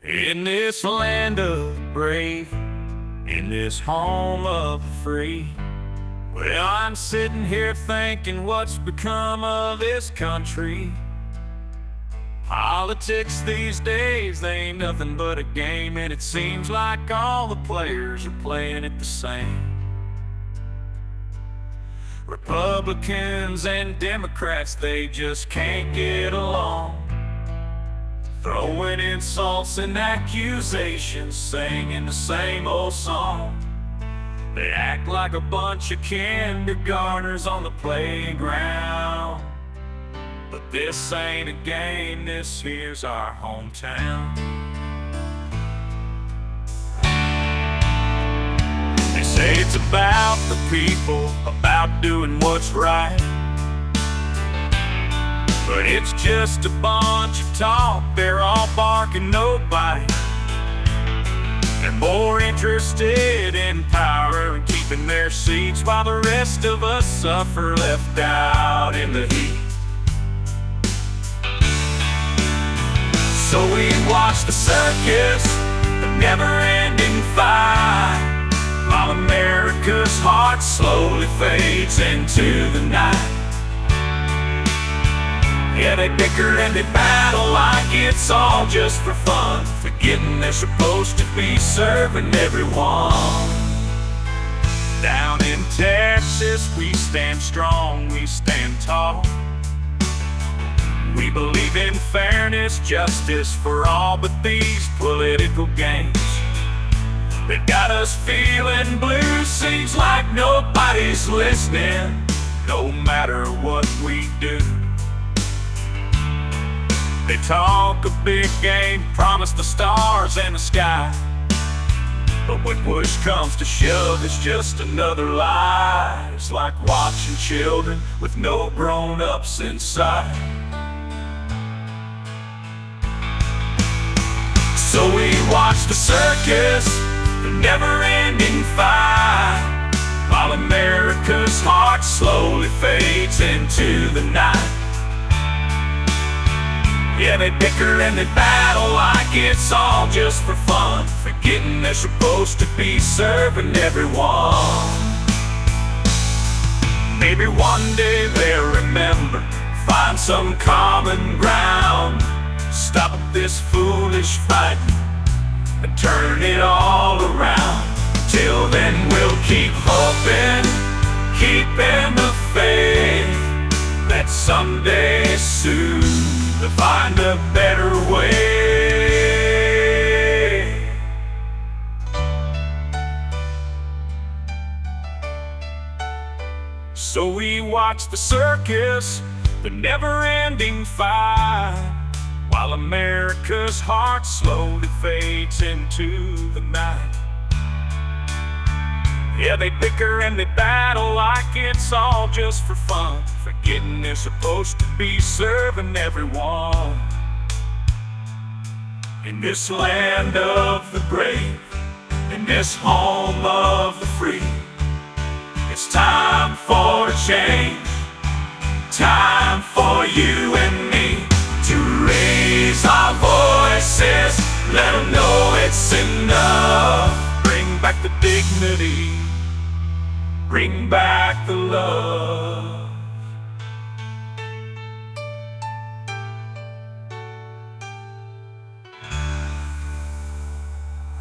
In this land of the brave, in this home of the free, well, I'm sitting here thinking what's become of this country. Politics these days, they ain't nothing but a game, and it seems like all the players are playing it the same. Republicans and Democrats, they just can't get along, throwing insults and accusations, singing the same old song. They act like a bunch of kindergartners on the playground. But this ain't a game, this here's our hometown. They say it's about the people, about doing what's right, but it's just a bunch of talk, they're all barking, no bite. They're more interested in power and keeping their seats, while the rest of us suffer left out in the heat. So we watch the circus, the never-ending fight, while America's heart slowly fades into the night. Yeah, they bicker and they battle like it's all just for fun, forgetting they're supposed to be serving everyone. Down in Texas, we stand strong, we stand tall. We believe in fairness, justice for all, but these political games, they got us feeling blue. Seems like nobody's listening, no matter what we do. They talk a big game, promise the stars and the sky, but when push comes to shove, it's just another lie. It's like watching children with no grown-ups inside. So we watch the circus, the never-ending fight, while America's heart slowly fades into the night. Yeah, they bicker and they battle like it's all just for fun, forgetting they're supposed to be serving everyone. Maybe one day they'll remember, find some common ground, stop this foolish fight and turn it all around. Till then we'll keep hoping, keeping the faith that someday soon to find a better way. So we watch the circus, the never-ending fight, while America's heart slowly fades into the night. Yeah, they bicker and they battle like it's all just for fun, forgetting they're supposed to be serving everyone. In this land of the brave, in this home of the free, it's time for a change, time for you and me to raise our voices, let them know it's enough. Bring back the dignity, bring back the love.